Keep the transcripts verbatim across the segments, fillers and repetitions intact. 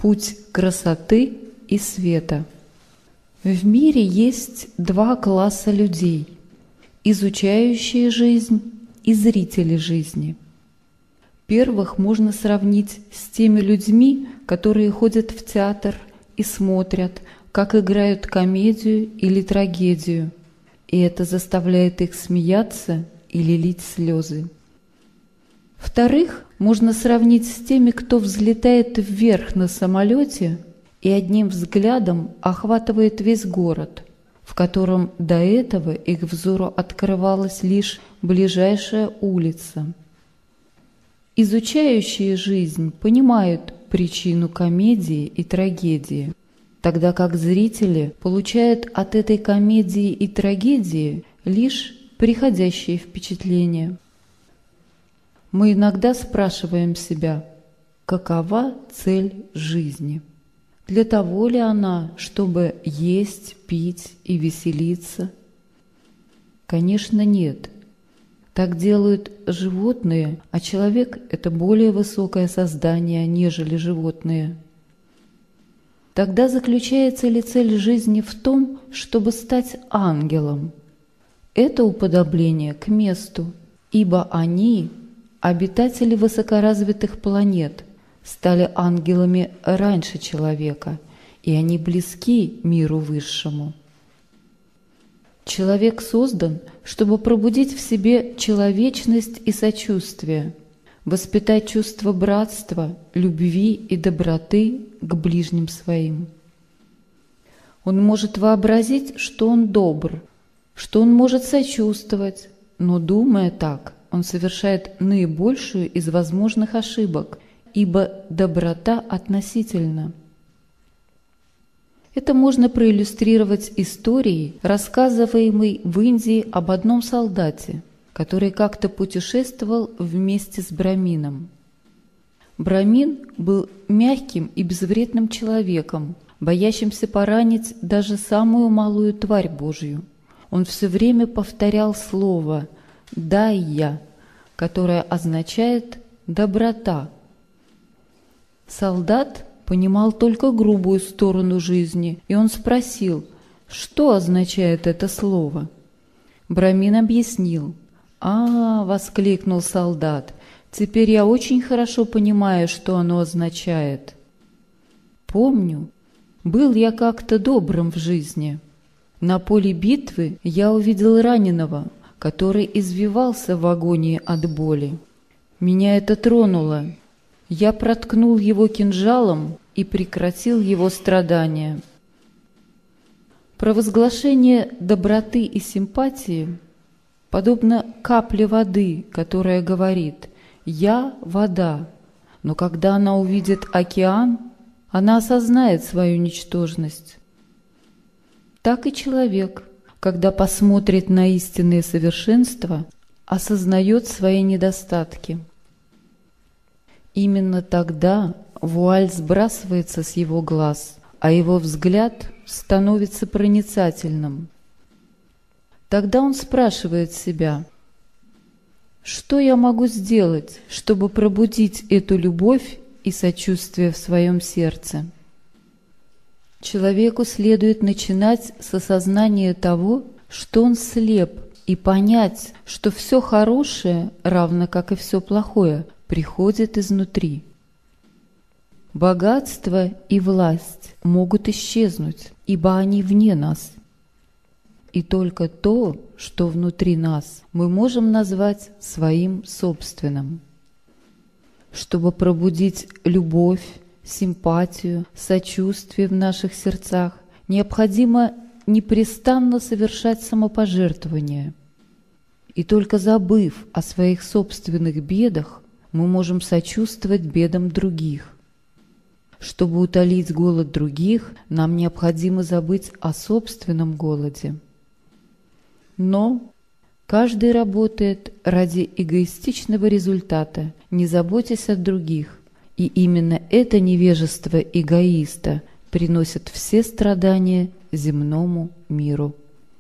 Путь красоты и света. В мире есть два класса людей – изучающие жизнь и зрители жизни. Первых можно сравнить с теми людьми, которые ходят в театр и смотрят, как играют комедию или трагедию, и это заставляет их смеяться или лить слезы. Вторых можно сравнить с теми, кто взлетает вверх на самолете и одним взглядом охватывает весь город, в котором до этого их взору открывалась лишь ближайшая улица. Изучающие жизнь понимают причину комедии и трагедии, тогда как зрители получают от этой комедии и трагедии лишь приходящие впечатления. Мы иногда спрашиваем себя, какова цель жизни? Для того ли она, чтобы есть, пить и веселиться? Конечно, нет. Так делают животные, а человек – это более высокое создание, нежели животные. Тогда заключается ли цель жизни в том, чтобы стать ангелом? Это уподобление к месту, ибо они – обитатели высокоразвитых планет, стали ангелами раньше человека, и они близки миру высшему. Человек создан, чтобы пробудить в себе человечность и сочувствие, воспитать чувство братства, любви и доброты к ближним своим. Он может вообразить, что он добр, что он может сочувствовать, но, думая так, он совершает наибольшую из возможных ошибок, ибо доброта относительна. Это можно проиллюстрировать историей, рассказываемой в Индии об одном солдате, который как-то путешествовал вместе с Брамином. Брамин был мягким и безвредным человеком, боящимся поранить даже самую малую тварь Божью. Он все время повторял слово «дайя», которое означает «доброта». Солдат понимал только грубую сторону жизни, и он спросил, что означает это слово. Брамин объяснил. «А, — воскликнул солдат, — теперь я очень хорошо понимаю, что оно означает. Помню, был я как-то добрым в жизни. На поле битвы я увидел раненого, который извивался в агонии от боли. Меня это тронуло. Я проткнул его кинжалом и прекратил его страдания». Провозглашение доброты и симпатии подобно капле воды, которая говорит «Я – вода», но когда она увидит океан, она осознает свою ничтожность. Так и человек, когда посмотрит на истинные совершенства, осознает свои недостатки. Именно тогда вуаль сбрасывается с его глаз, а его взгляд становится проницательным. Тогда он спрашивает себя, что я могу сделать, чтобы пробудить эту любовь и сочувствие в своем сердце? Человеку следует начинать с осознания того, что он слеп, и понять, что все хорошее, равно как и все плохое, приходит изнутри. Богатство и власть могут исчезнуть, ибо они вне нас. И только то, что внутри нас, мы можем назвать своим собственным. Чтобы пробудить любовь, симпатию, сочувствие в наших сердцах, необходимо непрестанно совершать самопожертвование. И только забыв о своих собственных бедах, мы можем сочувствовать бедам других. Чтобы утолить голод других, нам необходимо забыть о собственном голоде. Но каждый работает ради эгоистичного результата, не заботясь о других, и именно это невежество эгоиста приносит все страдания земному миру.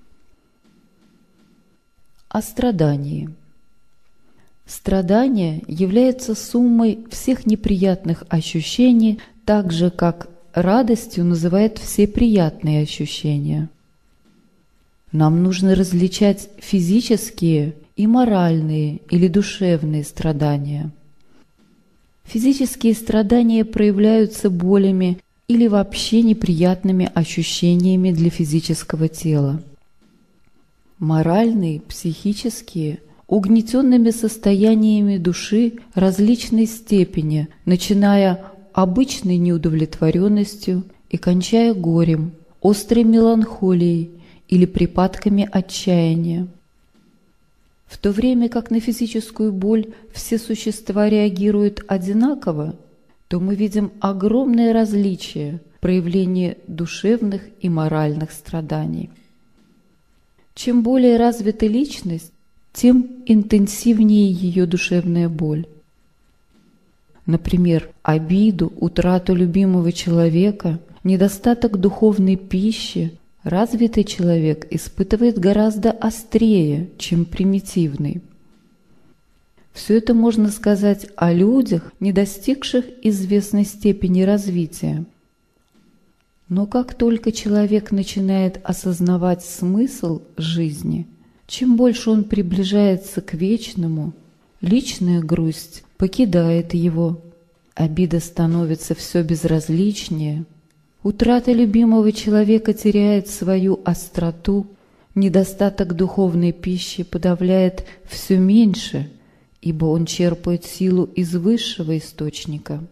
О страдании. Страдание является суммой всех неприятных ощущений, так же, как радостью называет все приятные ощущения. Нам нужно различать физические и моральные или душевные страдания. Физические страдания проявляются болями или вообще неприятными ощущениями для физического тела. Моральные, психические – угнетенными состояниями души различной степени, начиная обычной неудовлетворенностью и кончая горем, острой меланхолией или припадками отчаяния. В то время как на физическую боль все существа реагируют одинаково, то мы видим огромное различие в проявлении душевных и моральных страданий. Чем более развита личность, тем интенсивнее ее душевная боль. Например, обиду, утрату любимого человека, недостаток духовной пищи развитый человек испытывает гораздо острее, чем примитивный. Все это можно сказать о людях, не достигших известной степени развития. Но как только человек начинает осознавать смысл жизни, чем больше он приближается к вечному, личная грусть покидает его, обида становится все безразличнее, утрата любимого человека теряет свою остроту, недостаток духовной пищи подавляет все меньше, ибо он черпает силу из высшего источника.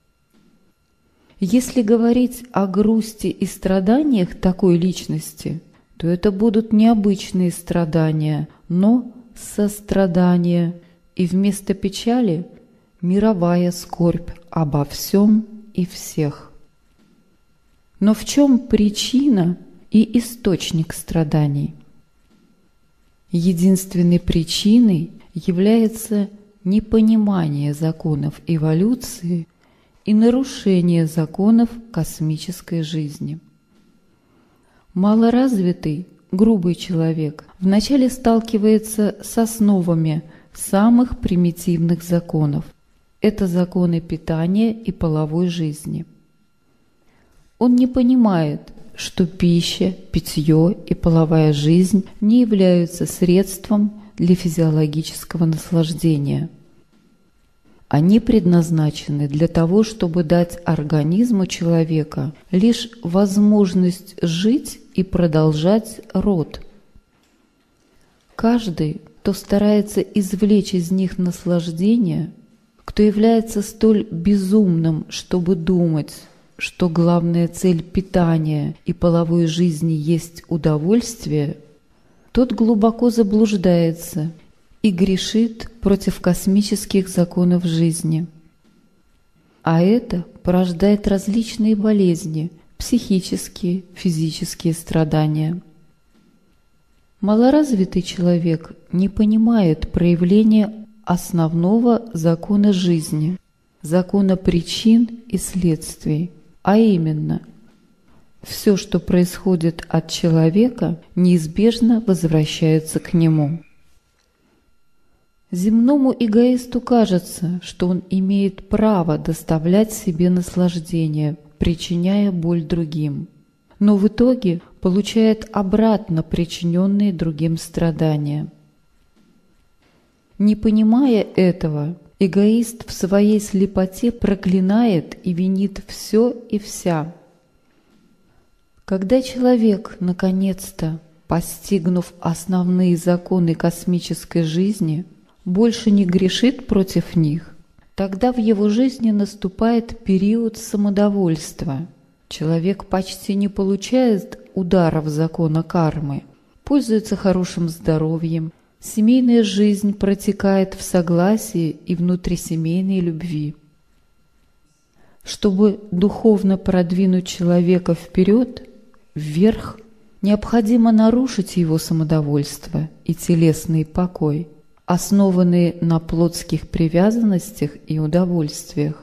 Если говорить о грусти и страданиях такой личности, то это будут необычные страдания, но сострадание, и вместо печали – мировая скорбь обо всем и всех. Но в чем причина и источник страданий? Единственной причиной является непонимание законов эволюции и нарушение законов космической жизни. Малоразвитый, грубый человек вначале сталкивается с основами самых примитивных законов. Это законы питания и половой жизни. Он не понимает, что пища, питье и половая жизнь не являются средством для физиологического наслаждения. Они предназначены для того, чтобы дать организму человека лишь возможность жить и продолжать род. Каждый, кто старается извлечь из них наслаждение, кто является столь безумным, чтобы думать, что главная цель питания и половой жизни есть удовольствие, тот глубоко заблуждается и грешит против космических законов жизни. А это порождает различные болезни, психические, физические страдания. Малоразвитый человек не понимает проявления основного закона жизни, закона причин и следствий, а именно – все, что происходит от человека, неизбежно возвращается к нему. Земному эгоисту кажется, что он имеет право доставлять себе наслаждение, причиняя боль другим, но в итоге получает обратно причиненные другим страдания. Не понимая этого, эгоист в своей слепоте проклинает и винит все и вся. Когда человек, наконец-то, постигнув основные законы космической жизни, больше не грешит против них, тогда в его жизни наступает период самодовольства. Человек почти не получает ударов закона кармы, пользуется хорошим здоровьем, семейная жизнь протекает в согласии и внутрисемейной любви. Чтобы духовно продвинуть человека вперед, вверх, необходимо нарушить его самодовольство и телесный покой, основанные на плотских привязанностях и удовольствиях.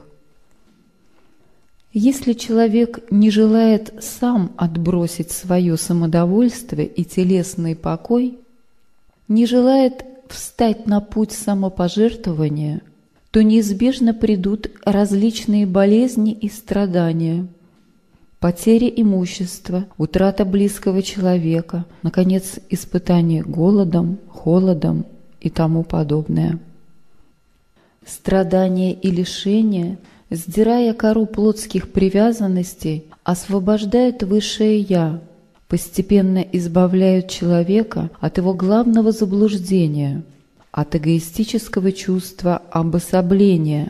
Если человек не желает сам отбросить свое самодовольство и телесный покой, не желает встать на путь самопожертвования, то неизбежно придут различные болезни и страдания, потеря имущества, утрата близкого человека, наконец, испытание голодом, холодом и тому подобное. Страдания и лишения, сдирая кору плотских привязанностей, освобождают высшее «Я», постепенно избавляют человека от его главного заблуждения, от эгоистического чувства обособления.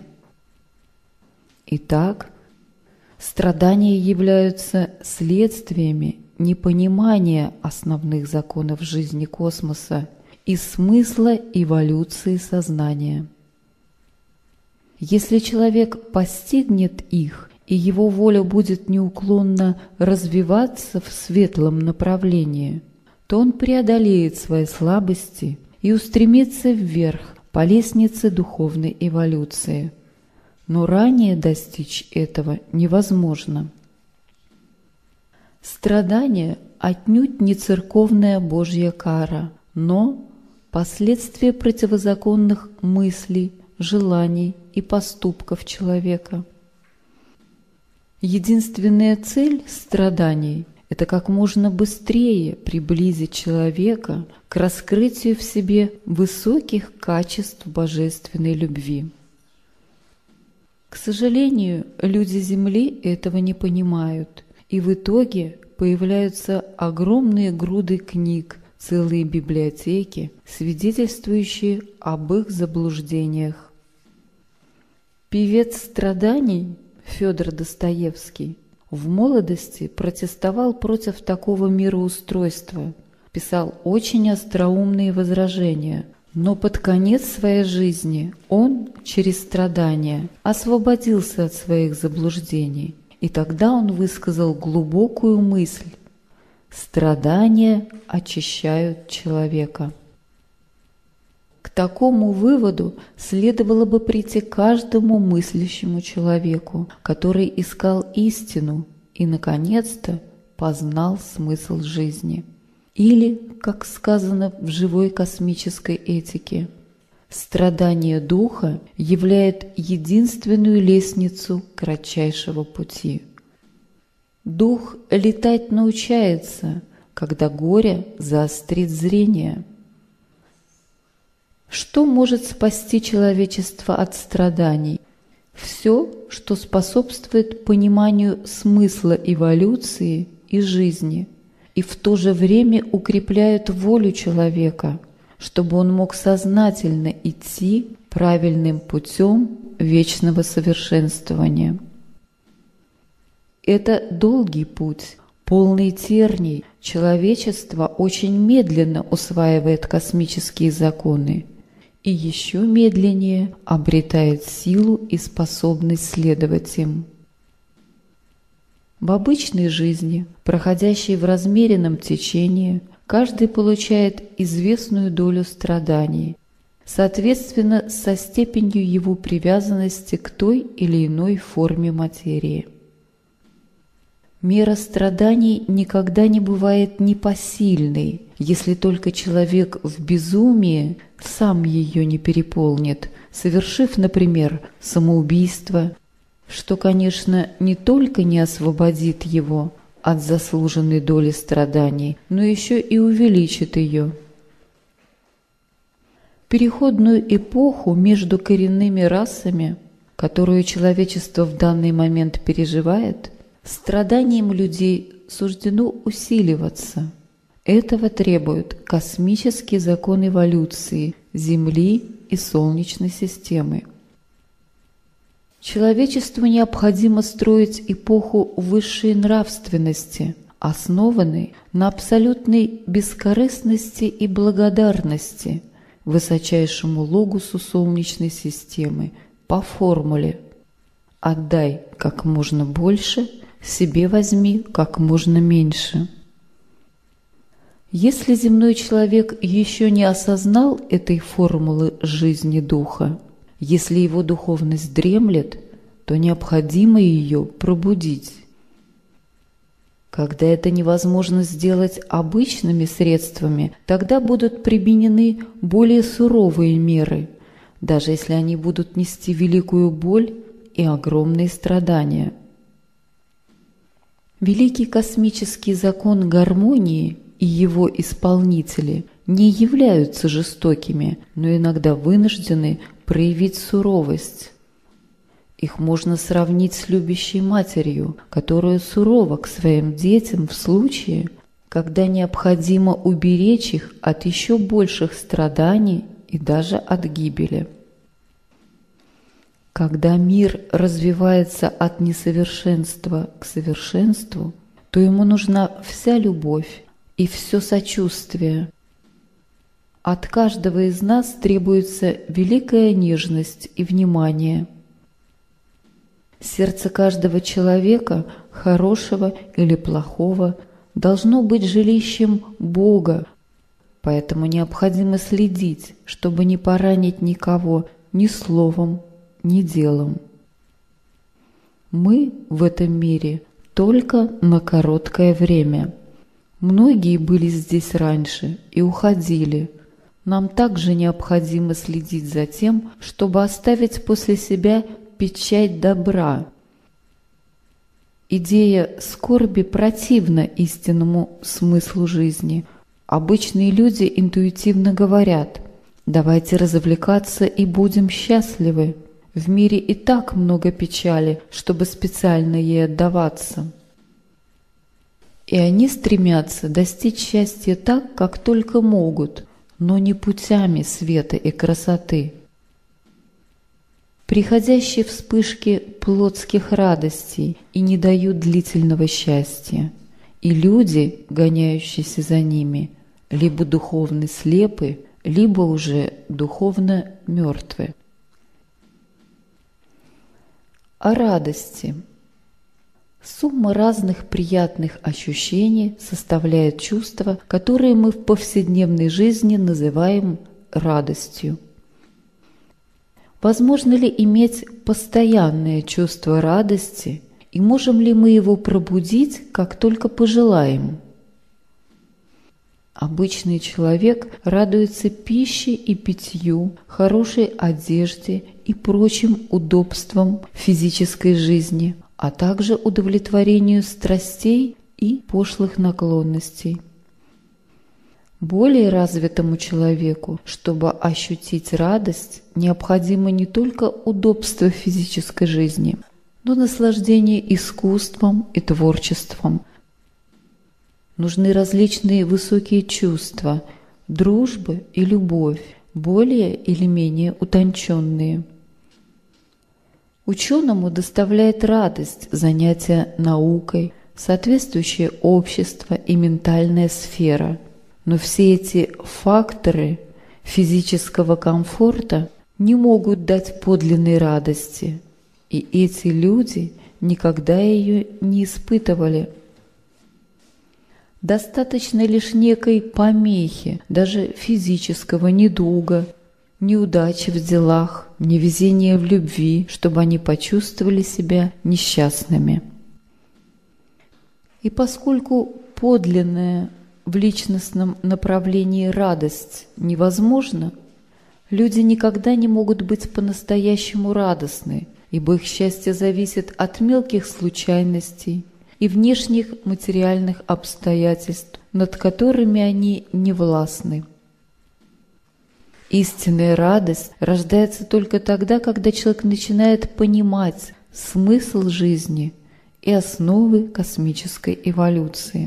Итак, страдания являются следствиями непонимания основных законов жизни космоса и смысла эволюции сознания. Если человек постигнет их, и его воля будет неуклонно развиваться в светлом направлении, то он преодолеет свои слабости и устремится вверх по лестнице духовной эволюции. Но ранее достичь этого невозможно. Страдание отнюдь не церковная Божья кара, но последствия противозаконных мыслей, желаний и поступков человека. Единственная цель страданий – это как можно быстрее приблизить человека к раскрытию в себе высоких качеств божественной любви. К сожалению, люди Земли этого не понимают, и в итоге появляются огромные груды книг, целые библиотеки, свидетельствующие об их заблуждениях. Певец страданий Федор Достоевский в молодости протестовал против такого мироустройства, писал очень остроумные возражения, но под конец своей жизни он через страдания освободился от своих заблуждений, и тогда он высказал глубокую мысль: «Страдания очищают человека». К такому выводу следовало бы прийти каждому мыслящему человеку, который искал истину и, наконец-то, познал смысл жизни. Или, как сказано в живой космической этике, страдание духа являет единственную лестницу кратчайшего пути. Дух летать научается, когда горе заострит зрение. Что может спасти человечество от страданий? Все, что способствует пониманию смысла эволюции и жизни, и в то же время укрепляет волю человека, чтобы он мог сознательно идти правильным путем вечного совершенствования. Это долгий путь, полный терний. Человечество очень медленно усваивает космические законы и еще медленнее обретает силу и способность следовать им. В обычной жизни, проходящей в размеренном течении, каждый получает известную долю страданий, соответственно со степенью его привязанности к той или иной форме материи. Мера страданий никогда не бывает непосильной, если только человек в безумии сам ее не переполнит, совершив, например, самоубийство, что, конечно, не только не освободит его от заслуженной доли страданий, но еще и увеличит ее. Переходную эпоху между коренными расами, которую человечество в данный момент переживает, страданиям людей суждено усиливаться. Этого требует космический закон эволюции Земли и Солнечной системы. Человечеству необходимо строить эпоху высшей нравственности, основанной на абсолютной бескорыстности и благодарности высочайшему логосу Солнечной системы по формуле «Отдай как можно больше, себе возьми как можно меньше». Если земной человек еще не осознал этой формулы жизни духа, если его духовность дремлет, то необходимо ее пробудить. Когда это невозможно сделать обычными средствами, тогда будут применены более суровые меры, даже если они будут нести великую боль и огромные страдания. Великий космический закон гармонии и его исполнители не являются жестокими, но иногда вынуждены проявить суровость. Их можно сравнить с любящей матерью, которая сурова к своим детям в случае, когда необходимо уберечь их от еще больших страданий и даже от гибели. Когда мир развивается от несовершенства к совершенству, то ему нужна вся любовь и все сочувствие. От каждого из нас требуется великая нежность и внимание. Сердце каждого человека, хорошего или плохого, должно быть жилищем Бога, поэтому необходимо следить, чтобы не поранить никого ни словом, ни делом. Мы в этом мире только на короткое время. Многие были здесь раньше и уходили. Нам также необходимо следить за тем, чтобы оставить после себя печать добра. Идея скорби противна истинному смыслу жизни. Обычные люди интуитивно говорят: «Давайте развлекаться и будем счастливы. В мире и так много печали, чтобы специально ей отдаваться». И они стремятся достичь счастья так, как только могут, но не путями света и красоты. Приходящие вспышки плотских радостей и не дают длительного счастья, и люди, гоняющиеся за ними, либо духовно слепы, либо уже духовно мертвы. О радости. Сумма разных приятных ощущений составляет чувства, которые мы в повседневной жизни называем радостью. Возможно ли иметь постоянное чувство радости, и можем ли мы его пробудить, как только пожелаем? Обычный человек радуется пище и питью, хорошей одежде и прочим удобствам физической жизни, а также удовлетворению страстей и пошлых наклонностей. Более развитому человеку, чтобы ощутить радость, необходимо не только удобство физической жизни, но наслаждение искусством и творчеством. Нужны различные высокие чувства, дружба и любовь, более или менее утонченные. Ученому доставляет радость занятия наукой, соответствующее общество и ментальная сфера. Но все эти факторы физического комфорта не могут дать подлинной радости, и эти люди никогда ее не испытывали. Достаточно лишь некой помехи, даже физического недуга, неудачи в делах, невезения в любви, чтобы они почувствовали себя несчастными. И поскольку подлинная в личностном направлении радость невозможна, люди никогда не могут быть по-настоящему радостны, ибо их счастье зависит от мелких случайностей и внешних материальных обстоятельств, над которыми они не властны. Истинная радость рождается только тогда, когда человек начинает понимать смысл жизни и основы космической эволюции.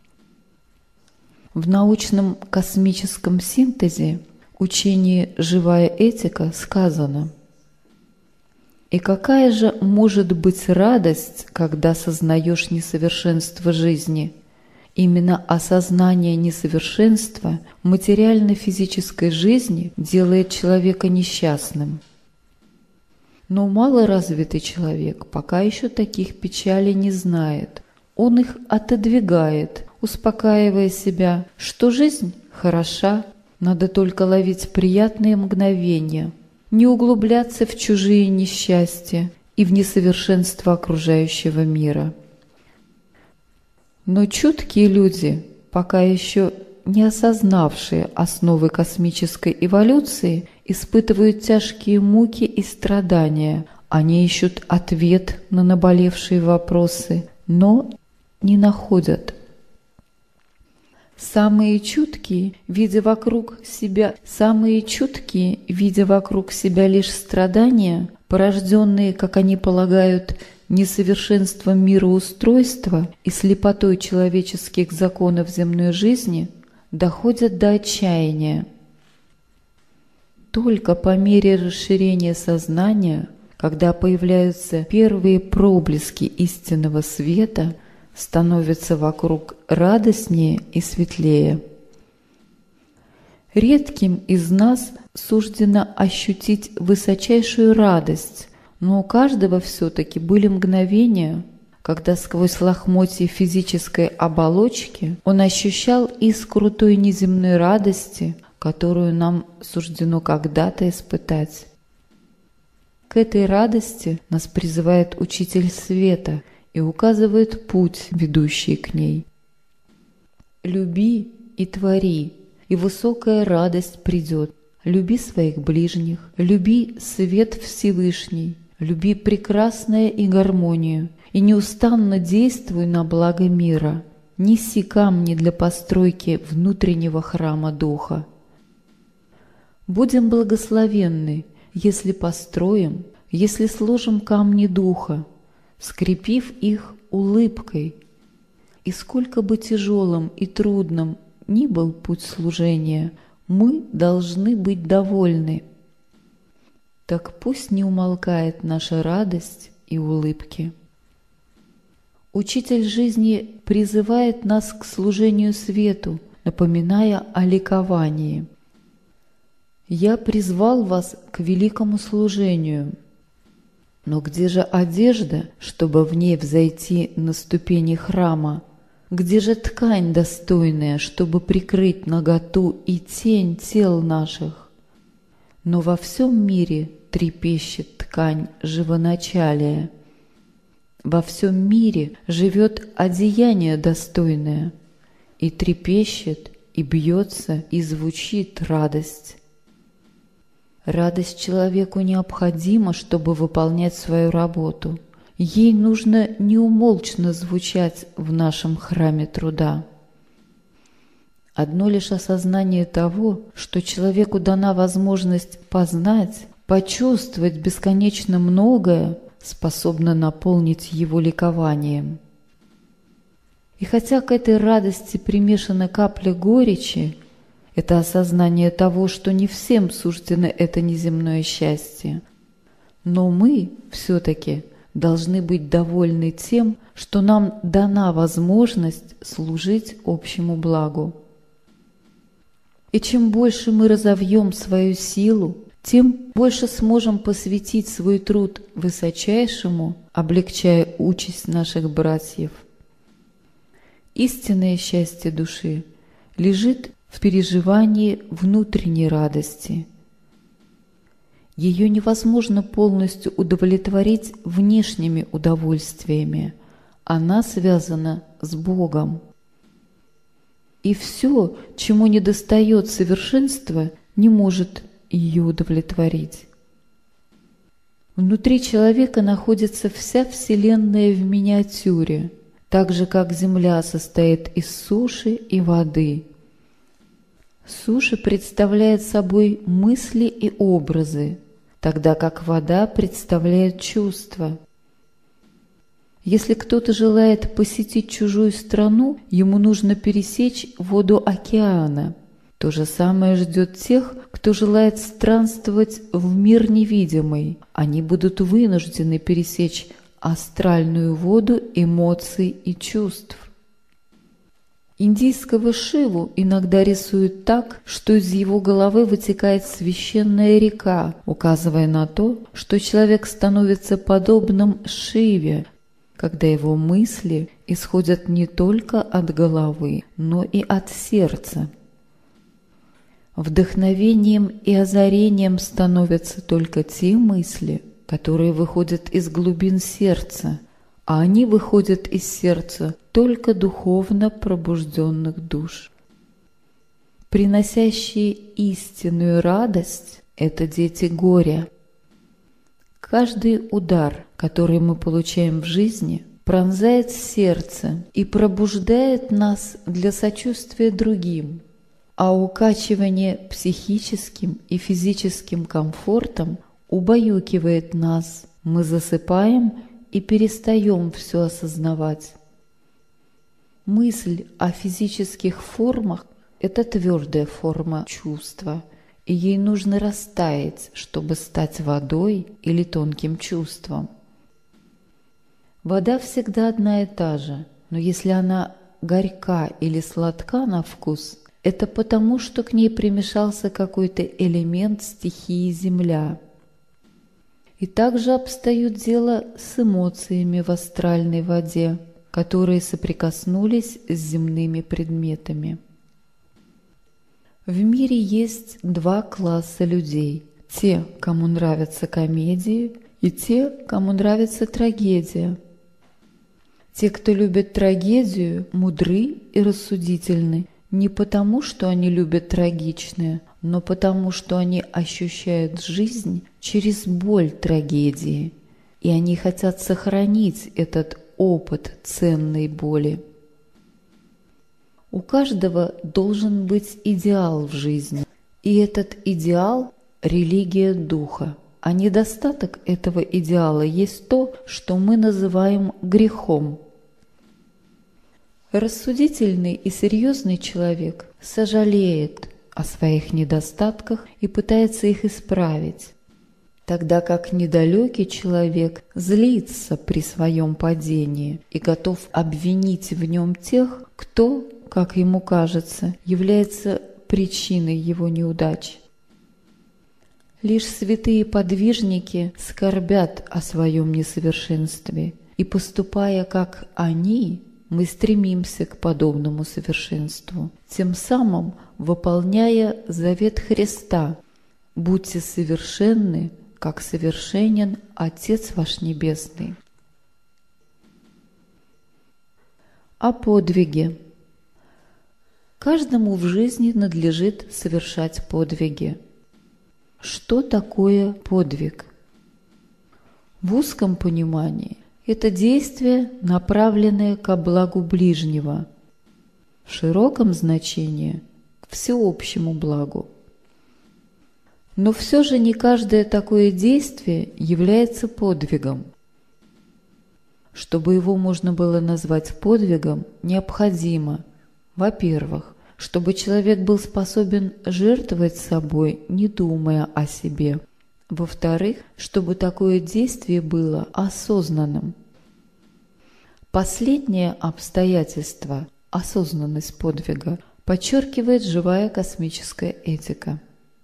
В научном космическом синтезе учении «Живая этика» сказано: «И какая же может быть радость, когда сознаешь несовершенство жизни? Именно осознание несовершенства материально-физической жизни делает человека несчастным». Но малоразвитый человек пока еще таких печалей не знает. Он их отодвигает, успокаивая себя, что жизнь хороша, надо только ловить приятные мгновения, не углубляться в чужие несчастья и в несовершенство окружающего мира. Но чуткие люди, пока еще не осознавшие основы космической эволюции испытывают тяжкие муки и страдания. Они ищут ответ на наболевшие вопросы, но не находят. Самые чуткие, видя вокруг себя, самые чуткие, видя вокруг себя лишь страдания, порожденные, как они полагают, несовершенством мироустройства и слепотой человеческих законов земной жизни, доходят до отчаяния. Только по мере расширения сознания, когда появляются первые проблески истинного света, становится вокруг радостнее и светлее. Редким из нас суждено ощутить высочайшую радость, но у каждого все-таки были мгновения, когда сквозь лохмотья физической оболочки он ощущал искру той неземной радости, которую нам суждено когда-то испытать. К этой радости нас призывает Учитель Света и указывает путь, ведущий к ней. «Люби и твори, и высокая радость придет. Люби своих ближних, люби свет Всевышний, люби прекрасное и гармонию, и неустанно действуй на благо мира. Неси камни для постройки внутреннего храма Духа. Будем благословенны, если построим, если сложим камни Духа, скрепив их улыбкой. И сколько бы тяжелым и трудным ни был путь служения, мы должны быть довольны. Так пусть не умолкает наша радость и улыбки». Учитель жизни призывает нас к служению свету, напоминая о ликовании. «Я призвал вас к великому служению. Но где же одежда, чтобы в ней взойти на ступени храма? Где же ткань достойная, чтобы прикрыть наготу и тень тел наших? Но во всем мире трепещет ткань живоначалия. Во всем мире живет одеяние достойное, и трепещет, и бьется, и звучит радость. Радость человеку необходима, чтобы выполнять свою работу. Ей нужно неумолчно звучать в нашем храме труда. Одно лишь осознание того, что человеку дана возможность познать, почувствовать бесконечно многое, способно наполнить его ликованием. И хотя к этой радости примешана капля горечи, это осознание того, что не всем суждено это неземное счастье, но мы все-таки должны быть довольны тем, что нам дана возможность служить общему благу. И чем больше мы разовьем свою силу, тем больше сможем посвятить свой труд высочайшему, облегчая участь наших братьев. Истинное счастье души лежит в переживании внутренней радости. Ее невозможно полностью удовлетворить внешними удовольствиями. Она связана с Богом. И все, чему недостает совершенства, не может ее удовлетворить. Внутри человека находится вся Вселенная в миниатюре, так же, как Земля состоит из суши и воды. Суша представляет собой мысли и образы, тогда как вода представляет чувства. Если кто-то желает посетить чужую страну, ему нужно пересечь воду океана. То же самое ждет тех, кто желает странствовать в мир невидимый. Они будут вынуждены пересечь астральную воду эмоций и чувств. Индийского Шиву иногда рисуют так, что из его головы вытекает священная река, указывая на то, что человек становится подобным Шиве, когда его мысли исходят не только от головы, но и от сердца. Вдохновением и озарением становятся только те мысли, которые выходят из глубин сердца, а они выходят из сердца только духовно пробужденных душ. Приносящие истинную радость это дети горя. Каждый удар, который мы получаем в жизни, пронзает сердце и пробуждает нас для сочувствия другим, а укачивание психическим и физическим комфортом убаюкивает нас, мы засыпаем и перестаем все осознавать. Мысль о физических формах – это твердая форма чувства, и ей нужно растаять, чтобы стать водой или тонким чувством. Вода всегда одна и та же, но если она горька или сладка на вкус, это потому, что к ней примешался какой-то элемент стихии Земля. И также обстоит дело с эмоциями в астральной воде, которые соприкоснулись с земными предметами. В мире есть два класса людей: те, кому нравятся комедии, и те, кому нравится трагедия. Те, кто любит трагедию, мудры и рассудительны не потому, что они любят трагичное, но потому, что они ощущают жизнь через боль трагедии, и они хотят сохранить этот опыт ценной боли. У каждого должен быть идеал в жизни, и этот идеал – религия духа, а недостаток этого идеала есть то, что мы называем грехом. Рассудительный и серьезный человек сожалеет о своих недостатках и пытается их исправить, тогда как недалекий человек злится при своем падении и готов обвинить в нем тех, кто, как ему кажется, является причиной его неудач. Лишь святые подвижники скорбят о своем несовершенстве, и, поступая как они, мы стремимся к подобному совершенству, тем самым выполняя завет Христа: «Будьте совершенны, как совершенен Отец ваш Небесный». О подвиге. Каждому в жизни надлежит совершать подвиги. Что такое подвиг? В узком понимании это действие, направленное ко благу ближнего, в широком значении – к всеобщему благу. Но все же не каждое такое действие является подвигом. Чтобы его можно было назвать подвигом, необходимо, во-первых, чтобы человек был способен жертвовать собой, не думая о себе. Во-вторых, чтобы такое действие было осознанным. Последнее обстоятельство, осознанность подвига, подчеркивает живая космическая этика.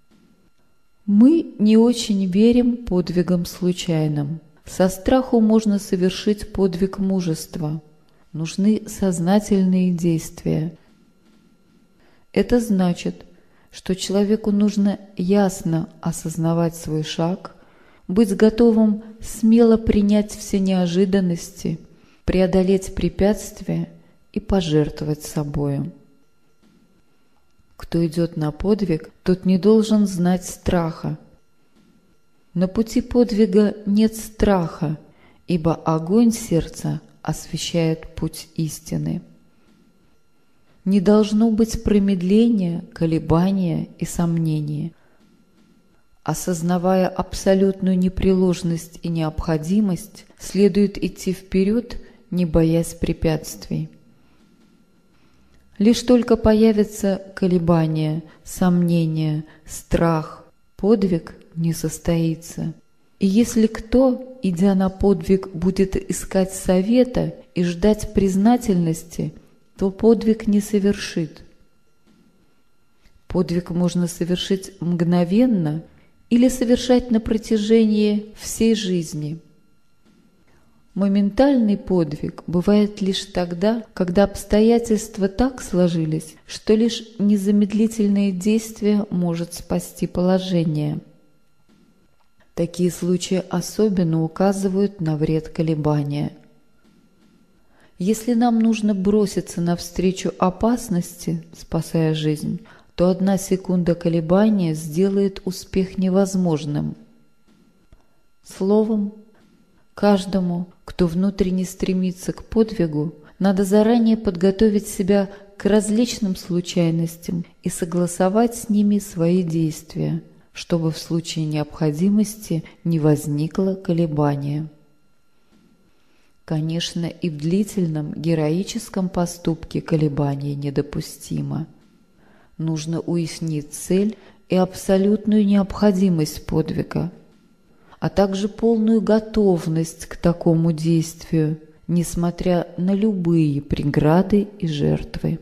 Мы не очень верим подвигам случайным. Со страху можно совершить подвиг мужества. Нужны сознательные действия. Это значит, что человеку нужно ясно осознавать свой шаг, быть готовым смело принять все неожиданности, преодолеть препятствия и пожертвовать собою. Кто идет на подвиг, тот не должен знать страха. На пути подвига нет страха, ибо огонь сердца освещает путь истины. Не должно быть промедления, колебания и сомнения. Осознавая абсолютную непреложность и необходимость, следует идти вперед, не боясь препятствий. Лишь только появятся колебания, сомнения, страх, подвиг не состоится. И если кто, идя на подвиг, будет искать совета и ждать признательности, то подвиг не совершит. Подвиг можно совершить мгновенно или совершать на протяжении всей жизни. Моментальный подвиг бывает лишь тогда, когда обстоятельства так сложились, что лишь незамедлительное действие может спасти положение. Такие случаи особенно указывают на вред колебания. Если нам нужно броситься навстречу опасности, спасая жизнь, то одна секунда колебания сделает успех невозможным. Словом, каждому, кто внутренне стремится к подвигу, надо заранее подготовить себя к различным случайностям и согласовать с ними свои действия, чтобы в случае необходимости не возникло колебания. Конечно, и в длительном героическом поступке колебание недопустимо. Нужно уяснить цель и абсолютную необходимость подвига, а также полную готовность к такому действию, несмотря на любые преграды и жертвы.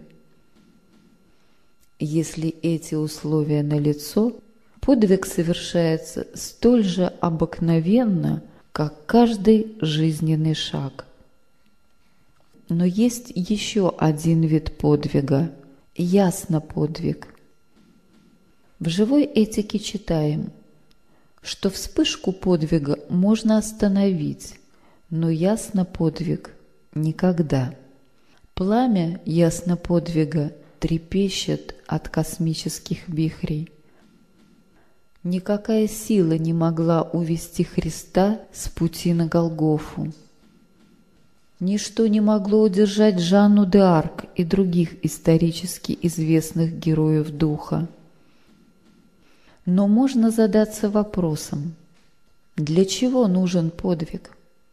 Если эти условия налицо, подвиг совершается столь же обыкновенно, как каждый жизненный шаг. Но есть еще один вид подвига – ясно-подвиг. В живой этике читаем, что вспышку подвига можно остановить, но ясно-подвиг – никогда. Пламя ясно-подвига трепещет от космических вихрей. Никакая сила не могла увести Христа с пути на Голгофу. Ничто не могло удержать Жанну д'Арк и других исторически известных героев духа. Но можно задаться вопросом, для чего нужен подвиг?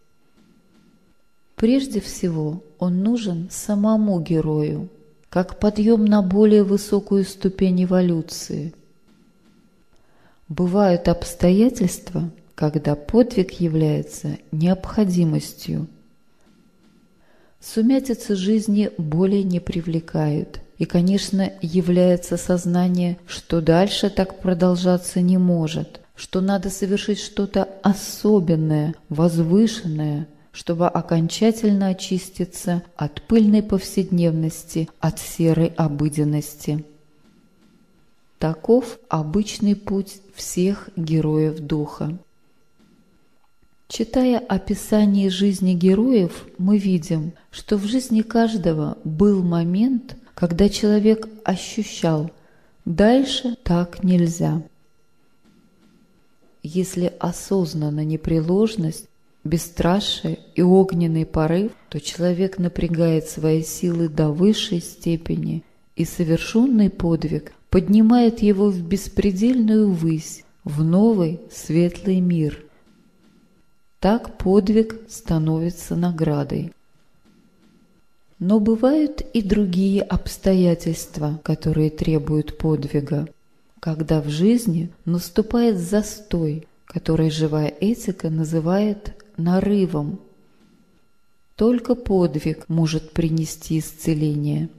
Прежде всего, он нужен самому герою, как подъем на более высокую ступень эволюции. Бывают обстоятельства, когда подвиг является необходимостью. Сумятицы жизни более не привлекают, и, конечно, является сознание, что дальше так продолжаться не может, что надо совершить что-то особенное, возвышенное, чтобы окончательно очиститься от пыльной повседневности, от серой обыденности. Таков обычный путь всех героев духа. Читая описание жизни героев, мы видим, что в жизни каждого был момент, когда человек ощущал «дальше так нельзя». Если осознанна непреложность, бесстрашие и огненный порыв, то человек напрягает свои силы до высшей степени, и совершенный подвиг поднимает его в беспредельную высь, в новый светлый мир. Так подвиг становится наградой. Но бывают и другие обстоятельства, которые требуют подвига, когда в жизни наступает застой, который живая этика называет нарывом. Только подвиг может принести исцеление.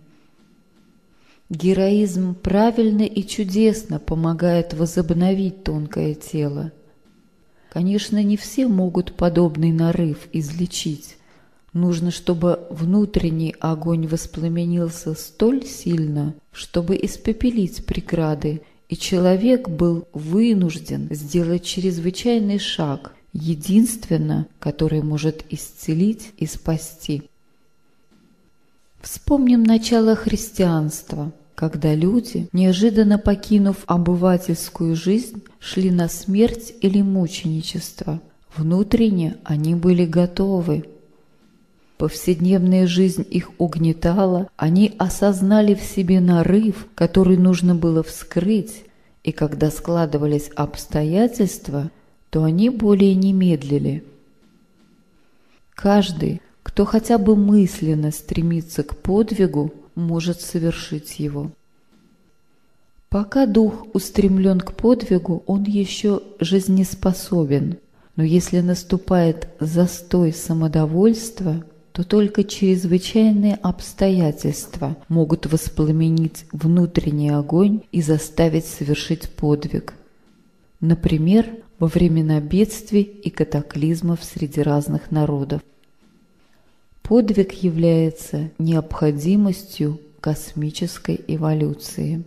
Героизм правильно и чудесно помогает возобновить тонкое тело. Конечно, не все могут подобный нарыв излечить. Нужно, чтобы внутренний огонь воспламенился столь сильно, чтобы испепелить преграды, и человек был вынужден сделать чрезвычайный шаг, единственно, который может исцелить и спасти. Вспомним начало христианства, когда люди, неожиданно покинув обывательскую жизнь, шли на смерть или мученичество. Внутренне они были готовы. Повседневная жизнь их угнетала, они осознали в себе нарыв, который нужно было вскрыть, и когда складывались обстоятельства, то они более не медлили. Каждый, кто хотя бы мысленно стремится к подвигу, может совершить его. Пока дух устремлен к подвигу, он еще жизнеспособен, но если наступает застой самодовольства, то только чрезвычайные обстоятельства могут воспламенить внутренний огонь и заставить совершить подвиг. Например, во времена бедствий и катаклизмов среди разных народов. Подвиг является необходимостью космической эволюции.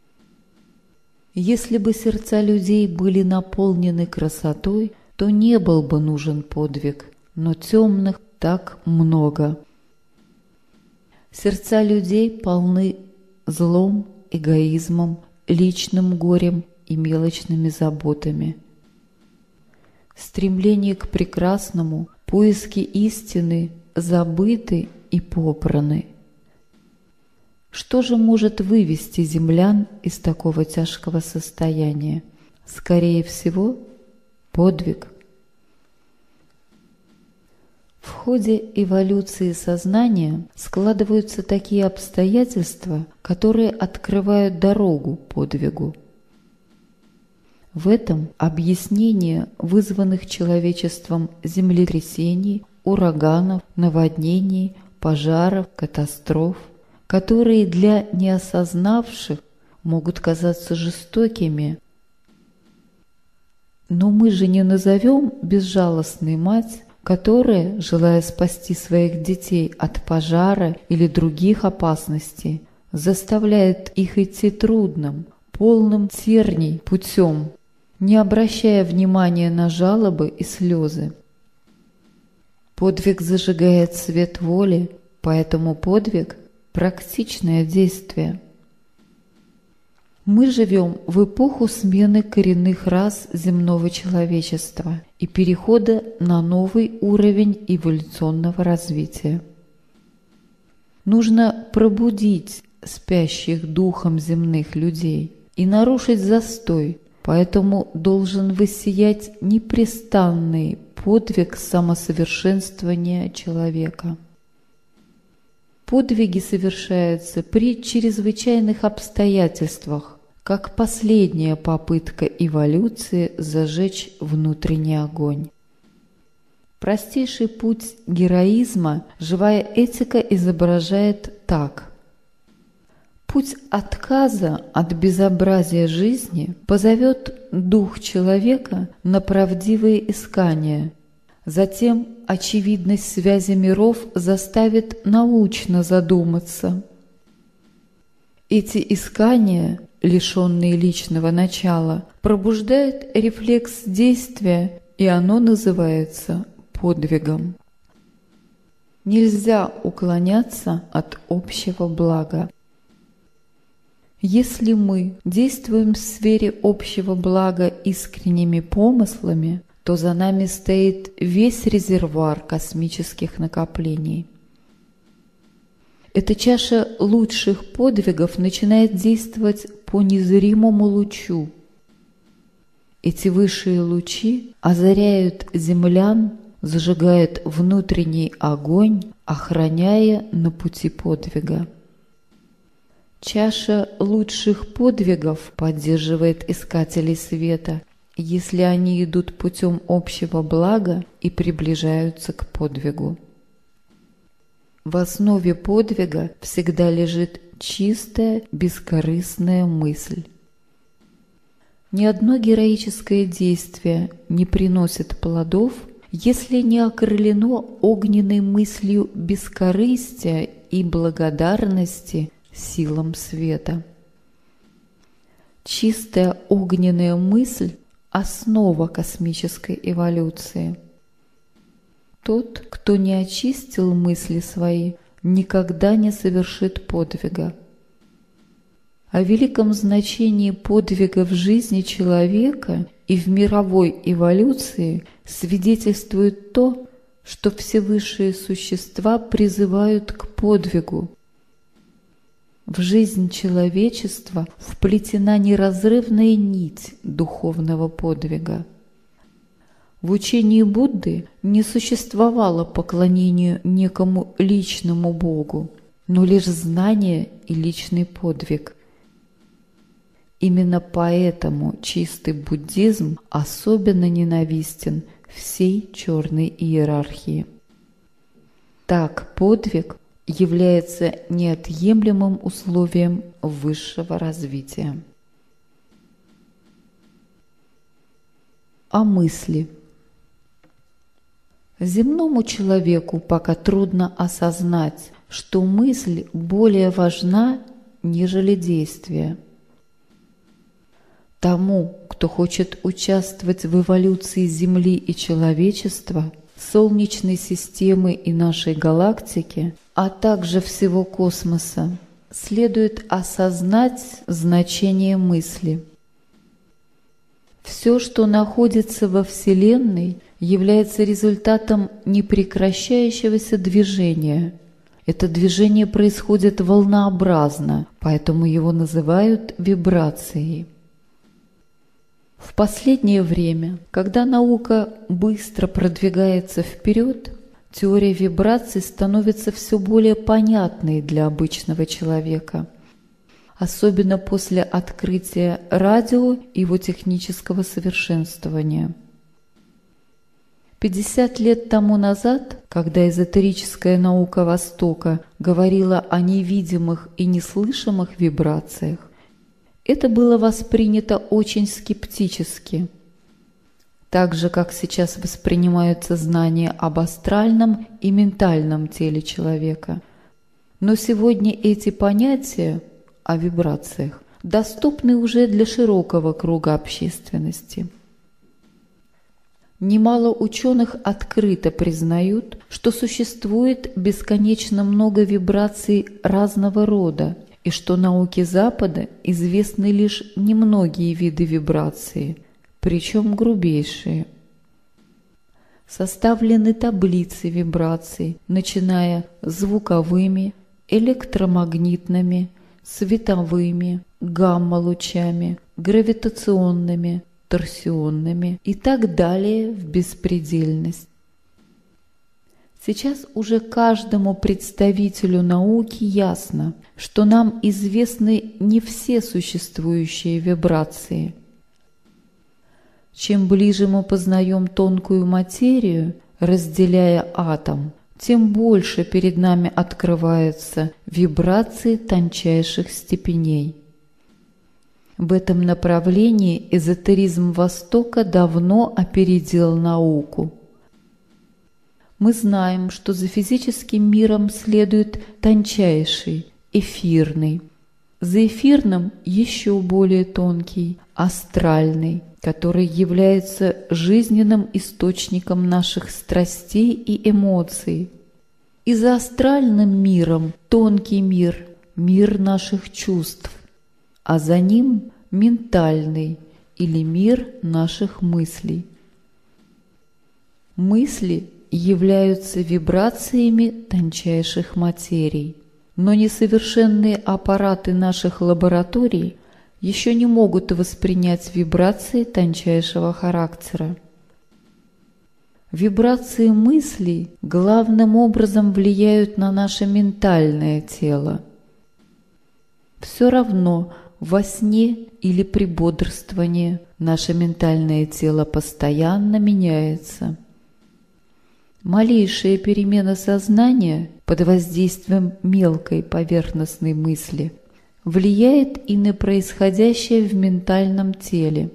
Если бы сердца людей были наполнены красотой, то не был бы нужен подвиг, но темных так много. Сердца людей полны злом эгоизмом, личным горем и мелочными заботами. Стремление к прекрасному, поиски истины забыты и попраны. Что же может вывести землян из такого тяжкого состояния? Скорее всего, подвиг. В ходе эволюции сознания складываются такие обстоятельства, которые открывают дорогу подвигу. В этом объяснение вызванных человечеством землетрясений, ураганов, наводнений, пожаров, катастроф, которые для неосознавших могут казаться жестокими. Но мы же не назовем безжалостной мать, которая, желая спасти своих детей от пожара или других опасностей, заставляет их идти трудным, полным терний путем, не обращая внимания на жалобы и слезы. Подвиг зажигает свет воли, поэтому подвиг – практичное действие. Мы живем в эпоху смены коренных рас земного человечества и перехода на новый уровень эволюционного развития. Нужно пробудить спящих духом земных людей и нарушить застой, поэтому должен воссиять непрестанный подвиг самосовершенствования человека. Подвиги совершаются при чрезвычайных обстоятельствах, как последняя попытка эволюции зажечь внутренний огонь. Простейший путь героизма живая этика изображает так. Путь отказа от безобразия жизни позовет дух человека на правдивые искания. Затем очевидность связи миров заставит научно задуматься. Эти искания, лишенные личного начала, пробуждают рефлекс действия, и оно называется подвигом. Нельзя уклоняться от общего блага. Если мы действуем в сфере общего блага искренними помыслами, то за нами стоит весь резервуар космических накоплений. Эта чаша лучших подвигов начинает действовать по незримому лучу. Эти высшие лучи озаряют землян, зажигают внутренний огонь, охраняя на пути подвига. Чаша лучших подвигов поддерживает искателей света, если они идут путем общего блага и приближаются к подвигу. В основе подвига всегда лежит чистая, бескорыстная мысль. Ни одно героическое действие не приносит плодов, если не окрылено огненной мыслью бескорыстия и благодарности силам света. Чистая огненная мысль – основа космической эволюции. Тот, кто не очистил мысли свои, никогда не совершит подвига. О великом значении подвига в жизни человека и в мировой эволюции свидетельствует то, что все высшие существа призывают к подвигу. В жизнь человечества вплетена неразрывная нить духовного подвига. В учении Будды не существовало поклонения некому личному Богу, но лишь знание и личный подвиг. Именно поэтому чистый буддизм особенно ненавистен всей черной иерархии. Так подвиг является неотъемлемым условием высшего развития. О мысли. Земному человеку пока трудно осознать, что мысль более важна, нежели действие. Тому, кто хочет участвовать в эволюции Земли и человечества, Солнечной системы и нашей галактики, а также всего космоса, следует осознать значение мысли. Все, что находится во Вселенной, является результатом непрекращающегося движения. Это движение происходит волнообразно, поэтому его называют вибрацией. В последнее время, когда наука быстро продвигается вперед, теория вибраций становится все более понятной для обычного человека, особенно после открытия радио и его технического совершенствования. пятьдесят лет тому назад, когда эзотерическая наука Востока говорила о невидимых и неслышимых вибрациях, это было воспринято очень скептически. Так же, как сейчас воспринимаются знания об астральном и ментальном теле человека. Но сегодня эти понятия о вибрациях доступны уже для широкого круга общественности. Немало ученых открыто признают, что существует бесконечно много вибраций разного рода, и что науке Запада известны лишь немногие виды вибрации, причем грубейшие. Составлены таблицы вибраций, начиная с звуковыми, электромагнитными, световыми, гамма-лучами, гравитационными, торсионными и так далее в беспредельность. Сейчас уже каждому представителю науки ясно, что нам известны не все существующие вибрации. Чем ближе мы познаем тонкую материю, разделяя атом, тем больше перед нами открываются вибрации тончайших степеней. В этом направлении эзотеризм Востока давно опередил науку. Мы знаем, что за физическим миром следует тончайший, эфирный. За эфирным еще более тонкий, астральный, который является жизненным источником наших страстей и эмоций. И за астральным миром тонкий мир, мир наших чувств, а за ним ментальный или мир наших мыслей. Мысли являются вибрациями тончайших материй, но несовершенные аппараты наших лабораторий еще не могут воспринять вибрации тончайшего характера. Вибрации мыслей главным образом влияют на наше ментальное тело. Все равно, во сне или при бодрствовании наше ментальное тело постоянно меняется. Малейшая перемена сознания под воздействием мелкой поверхностной мысли влияет и на происходящее в ментальном теле.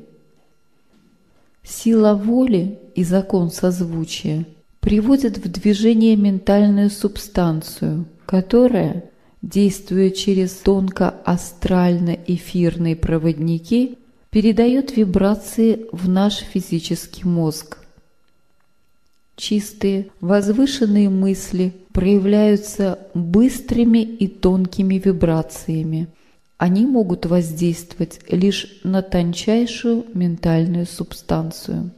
Сила воли и закон созвучия приводят в движение ментальную субстанцию, которая, действуя через тонко-астрально-эфирные проводники, передает вибрации в наш физический мозг. Чистые, возвышенные мысли проявляются быстрыми и тонкими вибрациями. Они могут воздействовать лишь на тончайшую ментальную субстанцию.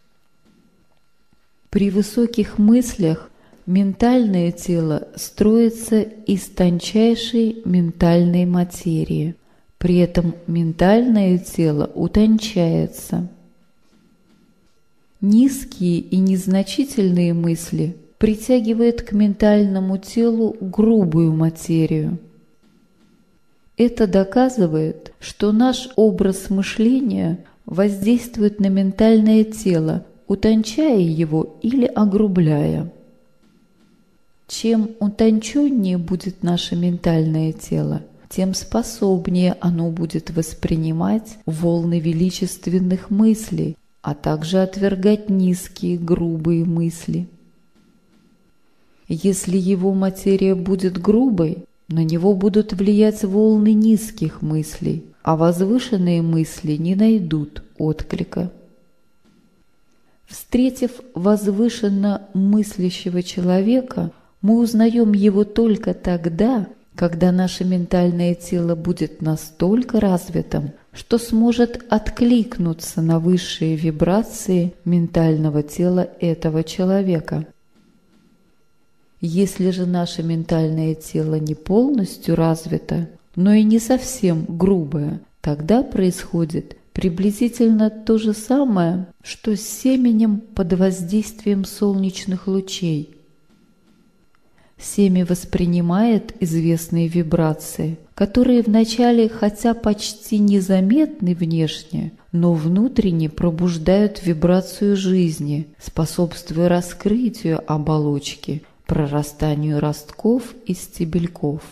При высоких мыслях ментальное тело строится из тончайшей ментальной материи. При этом ментальное тело утончается. Низкие и незначительные мысли притягивают к ментальному телу грубую материю. Это доказывает, что наш образ мышления воздействует на ментальное тело, утончая его или огрубляя. Чем утонченнее будет наше ментальное тело, тем способнее оно будет воспринимать волны величественных мыслей, а также отвергать низкие, грубые мысли. Если его материя будет грубой, на него будут влиять волны низких мыслей, а возвышенные мысли не найдут отклика. Встретив возвышенно мыслящего человека, мы узнаем его только тогда, когда наше ментальное тело будет настолько развитым, что сможет откликнуться на высшие вибрации ментального тела этого человека. Если же наше ментальное тело не полностью развито, но и не совсем грубое, тогда происходит приблизительно то же самое, что с семенем под воздействием солнечных лучей. Семя воспринимает известные вибрации, которые вначале, хотя почти незаметны внешне, но внутренне пробуждают вибрацию жизни, способствуя раскрытию оболочки, прорастанию ростков и стебельков.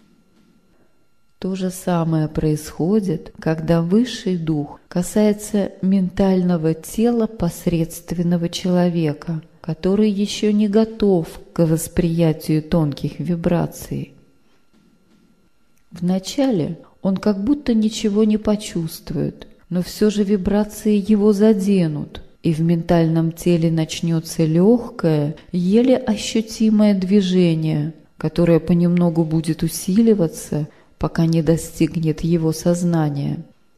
То же самое происходит, когда высший дух касается ментального тела посредственного человека, который еще не готов к восприятию тонких вибраций. Вначале он как будто ничего не почувствует, но все же вибрации его заденут, и в ментальном теле начнется легкое, еле ощутимое движение, которое понемногу будет усиливаться, пока не достигнет его сознания.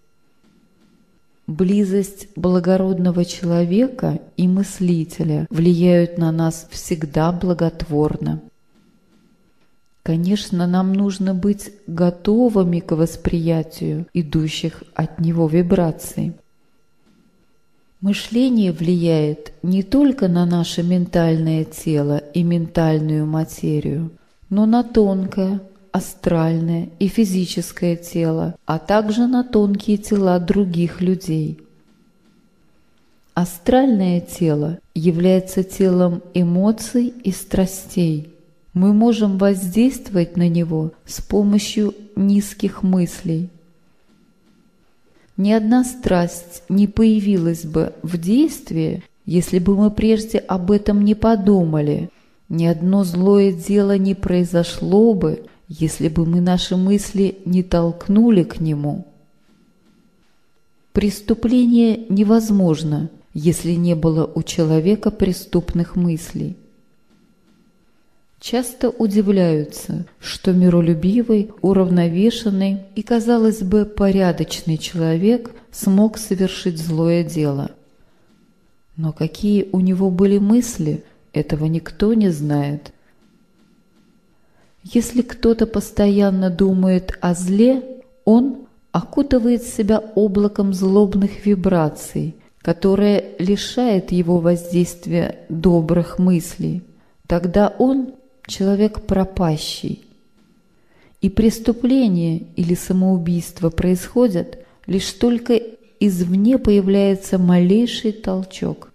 Близость благородного человека и мыслителя влияют на нас всегда благотворно. Конечно, нам нужно быть готовыми к восприятию идущих от него вибраций. Мышление влияет не только на наше ментальное тело и ментальную материю, но на тонкое, астральное и физическое тело, а также на тонкие тела других людей. Астральное тело является телом эмоций и страстей. Мы можем воздействовать на него с помощью низких мыслей. Ни одна страсть не появилась бы в действии, если бы мы прежде об этом не подумали. Ни одно злое дело не произошло бы, если бы мы наши мысли не толкнули к нему. Преступление невозможно, если не было у человека преступных мыслей. Часто удивляются, что миролюбивый, уравновешенный и, казалось бы, порядочный человек смог совершить злое дело. Но какие у него были мысли, этого никто не знает. Если кто-то постоянно думает о зле, он окутывает себя облаком злобных вибраций, которое лишает его воздействия добрых мыслей. Тогда он – человек пропащий. И преступление или самоубийство происходят, лишь только извне появляется малейший толчок.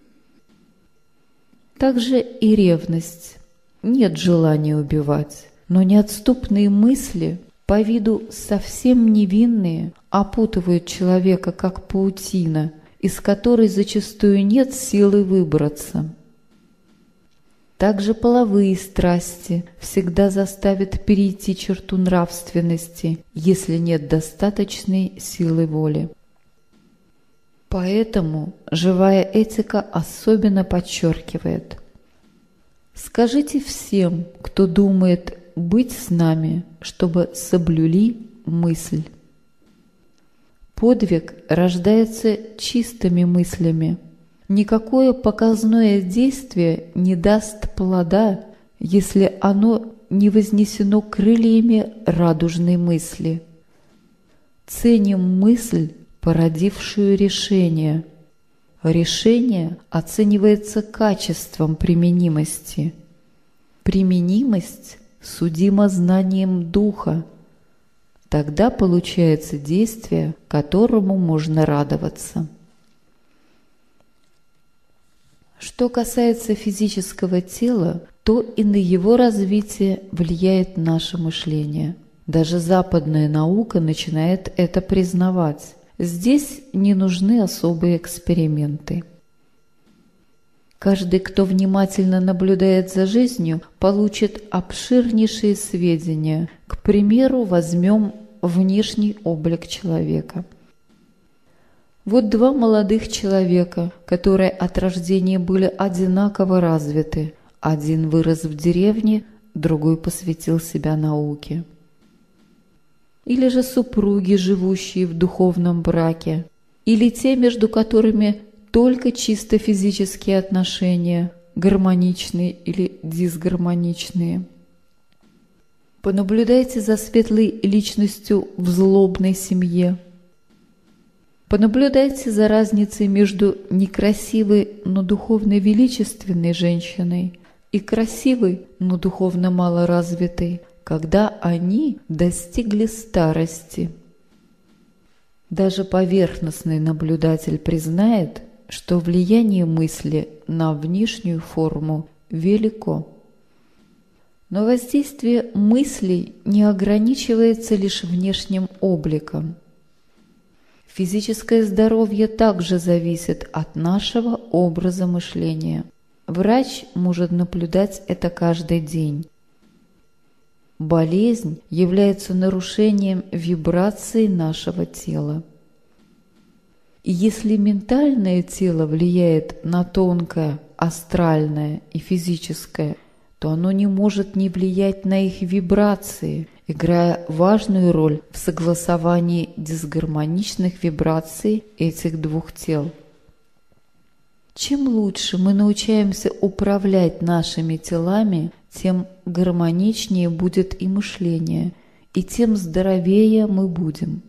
Также и ревность. Нет желания убивать. Но неотступные мысли, по виду совсем невинные, опутывают человека как паутина, из которой зачастую нет силы выбраться. Также половые страсти всегда заставят перейти черту нравственности, если нет достаточной силы воли. Поэтому живая этика особенно подчеркивает: скажите всем, кто думает быть с нами, чтобы соблюли мысль. Подвиг рождается чистыми мыслями. Никакое показное действие не даст плода, если оно не вознесено крыльями радужной мысли. Ценим мысль, породившую решение. Решение оценивается качеством применимости. Применимость судимо знанием духа. Тогда получается действие, которому можно радоваться. Что касается физического тела, то и на его развитие влияет наше мышление. Даже западная наука начинает это признавать. Здесь не нужны особые эксперименты. Каждый, кто внимательно наблюдает за жизнью, получит обширнейшие сведения. К примеру, возьмем внешний облик человека. Вот два молодых человека, которые от рождения были одинаково развиты. Один вырос в деревне, другой посвятил себя науке. или же супруги, живущие в духовном браке, или те, между которыми только чисто физические отношения, гармоничные или дисгармоничные. Понаблюдайте за светлой личностью в злобной семье. Понаблюдайте за разницей между некрасивой, но духовно величественной женщиной и красивой, но духовно малоразвитой, когда они достигли старости. Даже поверхностный наблюдатель признает, что влияние мысли на внешнюю форму велико. Но воздействие мыслей не ограничивается лишь внешним обликом. Физическое здоровье также зависит от нашего образа мышления. Врач может наблюдать это каждый день. Болезнь является нарушением вибраций нашего тела. И если ментальное тело влияет на тонкое, астральное и физическое, то оно не может не влиять на их вибрации, играя важную роль в согласовании дисгармоничных вибраций этих двух тел. Чем лучше мы научаемся управлять нашими телами, тем гармоничнее будет и мышление, и тем здоровее мы будем.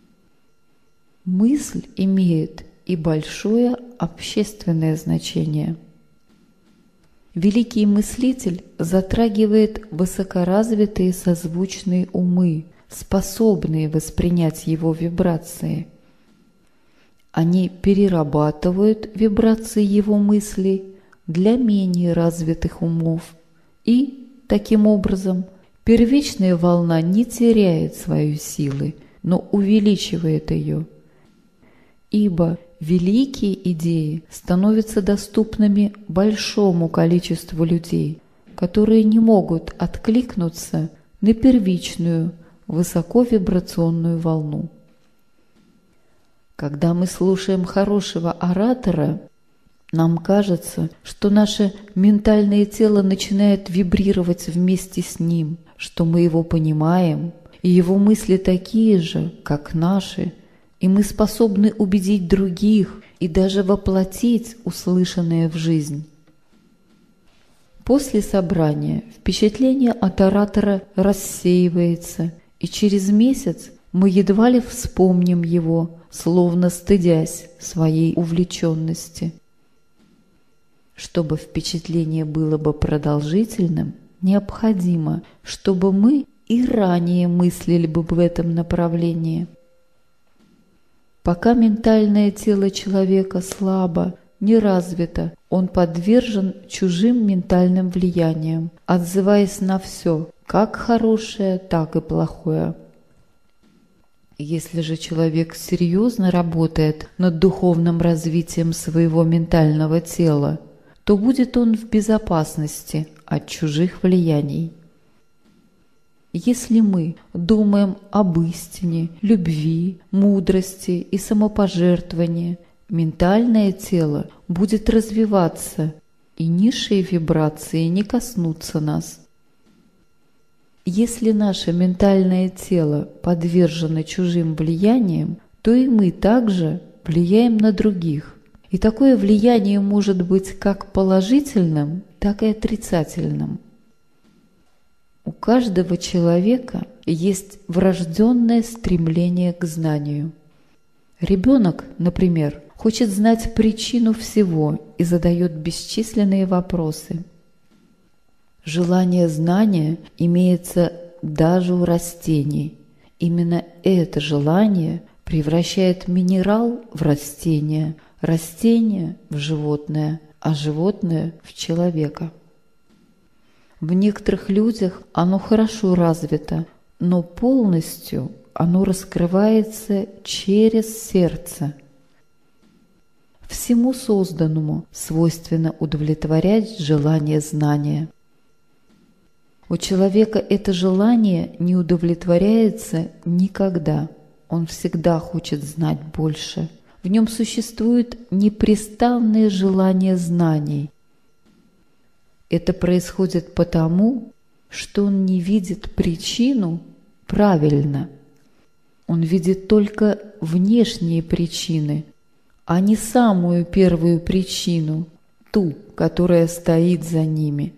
Мысль имеет и большое общественное значение. Великий мыслитель затрагивает высокоразвитые созвучные умы, способные воспринять его вибрации. Они перерабатывают вибрации его мыслей для менее развитых умов, и, таким образом, первичная волна не теряет своей силы, но увеличивает ее. Ибо великие идеи становятся доступными большому количеству людей, которые не могут откликнуться на первичную высоковибрационную волну. Когда мы слушаем хорошего оратора, нам кажется, что наше ментальное тело начинает вибрировать вместе с ним, что мы его понимаем, и его мысли такие же, как наши, и мы способны убедить других и даже воплотить услышанное в жизнь. После собрания впечатление от оратора рассеивается, и через месяц мы едва ли вспомним его, словно стыдясь своей увлеченности. Чтобы впечатление было бы продолжительным, необходимо, чтобы мы и ранее мыслили бы в этом направлении. Пока ментальное тело человека слабо, не развито, он подвержен чужим ментальным влияниям, отзываясь на все, как хорошее, так и плохое. Если же человек серьезно работает над духовным развитием своего ментального тела, то будет он в безопасности от чужих влияний. Если мы думаем об истине, любви, мудрости и самопожертвовании, ментальное тело будет развиваться, и низшие вибрации не коснутся нас. Если наше ментальное тело подвержено чужим влияниям, то и мы также влияем на других. И такое влияние может быть как положительным, так и отрицательным. У каждого человека есть врожденное стремление к знанию. Ребенок, например, хочет знать причину всего и задает бесчисленные вопросы. Желание знания имеется даже у растений. Именно это желание превращает минерал в растение, растение в животное, а животное в человека. В некоторых людях оно хорошо развито, но полностью оно раскрывается через сердце. Всему созданному свойственно удовлетворять желание знания. У человека это желание не удовлетворяется никогда. Он всегда хочет знать больше. В нем существует непрестанное желание знаний. Это происходит потому, что он не видит причину правильно, он видит только внешние причины, а не самую первую причину, ту, которая стоит за ними.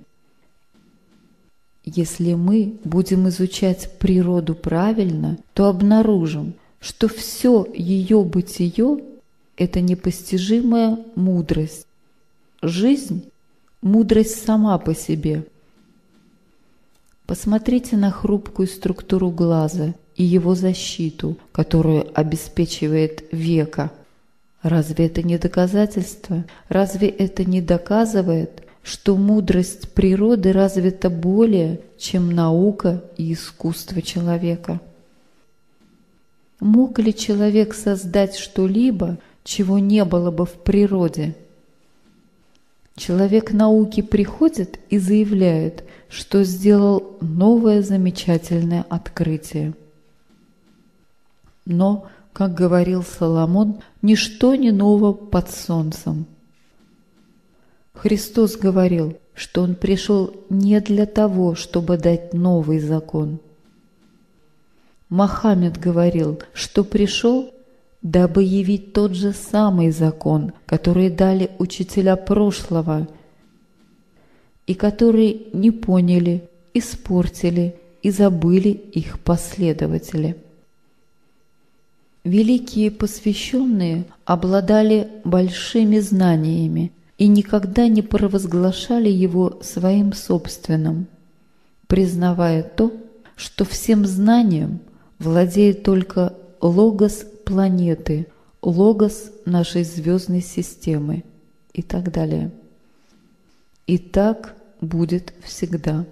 Если мы будем изучать природу правильно, то обнаружим, что все ее бытие – это непостижимая мудрость. Жизнь – мудрость сама по себе. Посмотрите на хрупкую структуру глаза и его защиту, которую обеспечивает века. Разве это не доказательство? Разве это не доказывает, что мудрость природы развита более, чем наука и искусство человека? Мог ли человек создать что-либо, чего не было бы в природе? Человек науки приходит и заявляет, что сделал новое замечательное открытие. Но, как говорил Соломон, ничто не ново под солнцем. Христос говорил, что Он пришел не для того, чтобы дать новый закон. Мохаммед говорил, что пришел, дабы явить тот же самый закон, который дали учителя прошлого, и который не поняли, испортили и забыли их последователи. Великие посвященные обладали большими знаниями и никогда не провозглашали его своим собственным, признавая то, что всем знанием владеет только логос планеты, логос нашей звездной системы и так далее. И так будет всегда.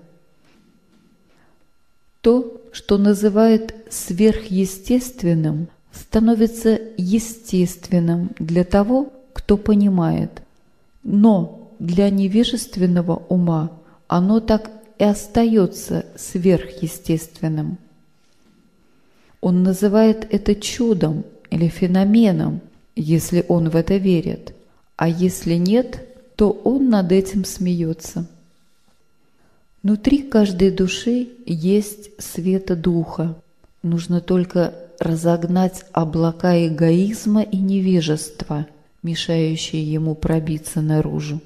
То, что называют сверхъестественным, становится естественным для того, кто понимает, но для невежественного ума оно так и остается сверхъестественным. Он называет это чудом или феноменом, если он в это верит, а если нет, то он над этим смеется. Внутри каждой души есть света духа. Нужно только разогнать облака эгоизма и невежества, мешающие ему пробиться наружу.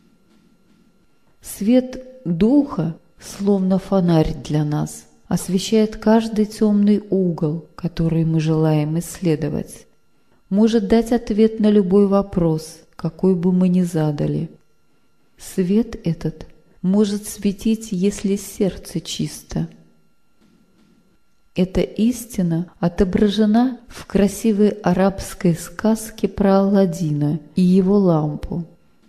Свет духа, словно фонарь для нас, освещает каждый темный угол, который мы желаем исследовать, может дать ответ на любой вопрос, какой бы мы ни задали. Свет этот может светить, если сердце чисто. Эта истина отображена в красивой арабской сказке про Аладдина и его лампу.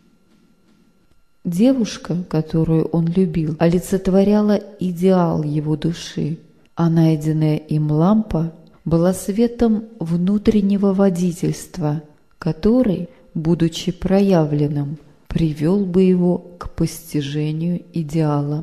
Девушка, которую он любил, олицетворяла идеал его души, а найденная им лампа была светом внутреннего водительства, который, будучи проявленным, привел бы его к постижению идеала.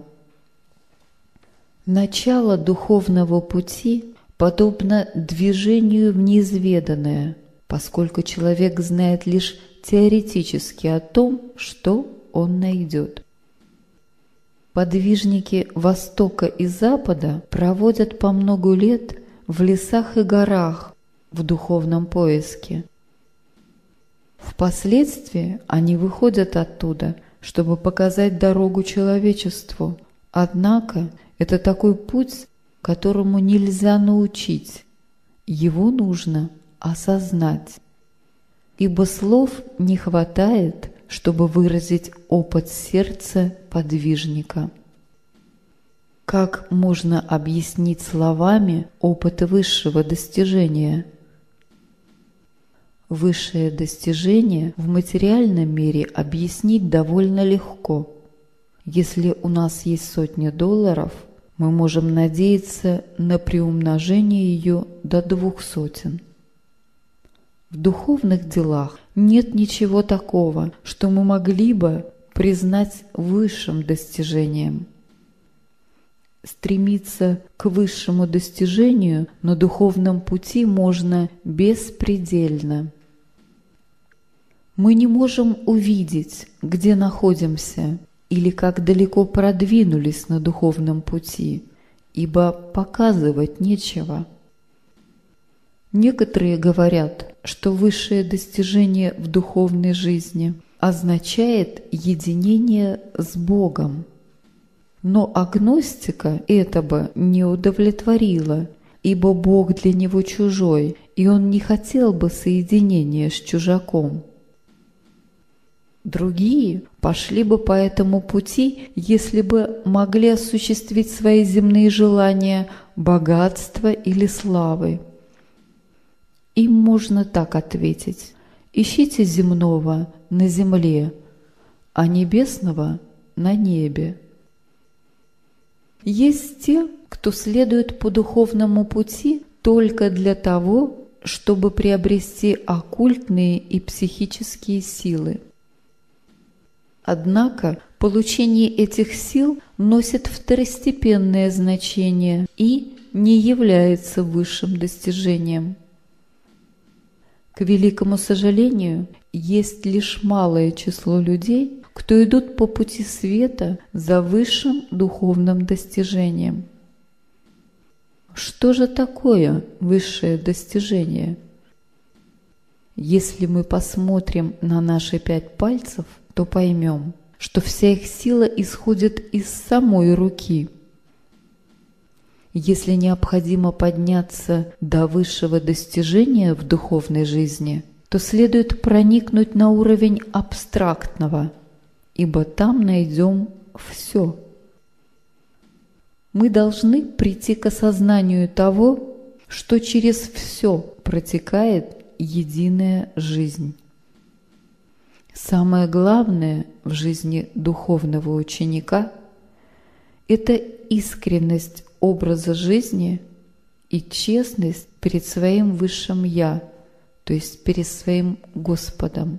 Начало духовного пути подобно движению в неизведанное, поскольку человек знает лишь теоретически о том, что он найдет. Подвижники Востока и Запада проводят по много лет в лесах и горах в духовном поиске. Впоследствии они выходят оттуда, чтобы показать дорогу человечеству. Однако это такой путь, которому нельзя научить. Его нужно осознать. Ибо слов не хватает, чтобы выразить опыт сердца подвижника. Как можно объяснить словами опыт высшего достижения? Высшее достижение в материальном мире объяснить довольно легко. Если у нас есть сотня долларов, мы можем надеяться на приумножение ее до двух сотен. В духовных делах нет ничего такого, что мы могли бы признать высшим достижением. Стремиться к высшему достижению на духовном пути можно беспредельно. Мы не можем увидеть, где находимся, или как далеко продвинулись на духовном пути, ибо показывать нечего. Некоторые говорят, что высшее достижение в духовной жизни означает единение с Богом. Но агностика это бы не удовлетворило, ибо Бог для него чужой, и он не хотел бы соединения с чужаком. Другие пошли бы по этому пути, если бы могли осуществить свои земные желания богатства или славы. Им можно так ответить: ищите земного на земле, а небесного на небе. Есть те, кто следует по духовному пути только для того, чтобы приобрести оккультные и психические силы. Однако получение этих сил носит второстепенное значение и не является высшим достижением. К великому сожалению, есть лишь малое число людей, кто идут по пути света за высшим духовным достижением. Что же такое высшее достижение? Если мы посмотрим на наши пять пальцев, то поймем, что вся их сила исходит из самой руки. Если необходимо подняться до высшего достижения в духовной жизни, то следует проникнуть на уровень абстрактного, ибо там найдем все. Мы должны прийти к осознанию того, что через все протекает единая жизнь. Самое главное в жизни духовного ученика – это искренность образа жизни и честность перед своим высшим «Я», то есть перед своим Господом.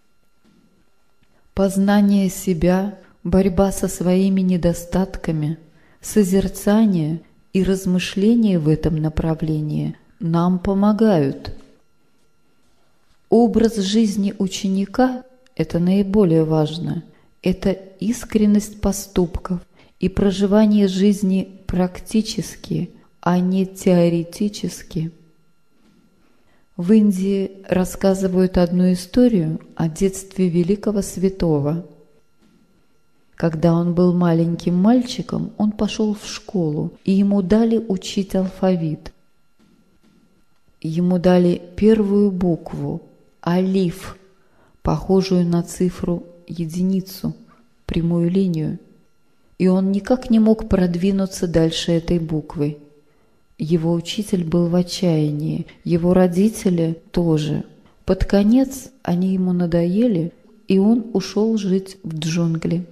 Познание себя, борьба со своими недостатками, созерцание и размышления в этом направлении нам помогают. Образ жизни ученика – это наиболее важно. Это искренность поступков и проживание жизни практически, а не теоретически. В Индии рассказывают одну историю о детстве великого святого. Когда он был маленьким мальчиком, он пошел в школу, и ему дали учить алфавит. Ему дали первую букву – алиф, похожую на цифру единицу, прямую линию, и он никак не мог продвинуться дальше этой буквы. Его учитель был в отчаянии, его родители тоже. Под конец они ему надоели, и он ушел жить в джунгли.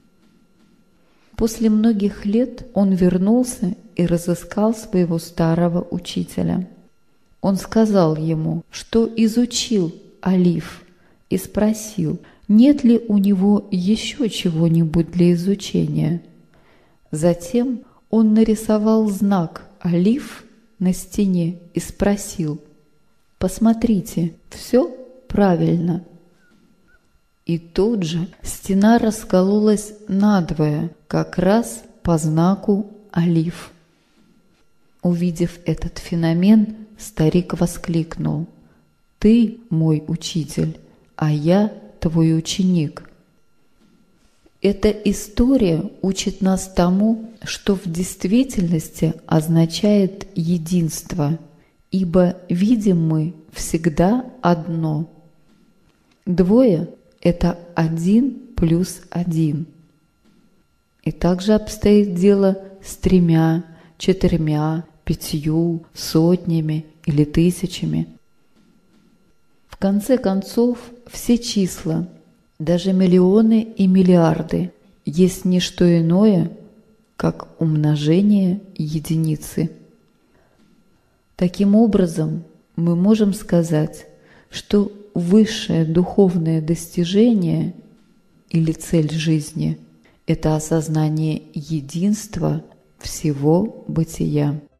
После многих лет он вернулся и разыскал своего старого учителя. Он сказал ему, что изучил алиф, и спросил, нет ли у него еще чего-нибудь для изучения. Затем он нарисовал знак алиф на стене и спросил, «Посмотрите, все правильно». И тут же стена раскололась надвое, как раз по знаку алиф. Увидев этот феномен, старик воскликнул, «Ты мой учитель, а я твой ученик». Эта история учит нас тому, что в действительности означает единство, ибо видим мы всегда одно. Двое – это один плюс один. И также обстоит дело с тремя, четырьмя, пятью, сотнями или тысячами. В конце концов, все числа, даже миллионы и миллиарды, есть не что иное, как умножение единицы. Таким образом, мы можем сказать, что высшее духовное достижение или цель жизни – это осознание единства всего бытия.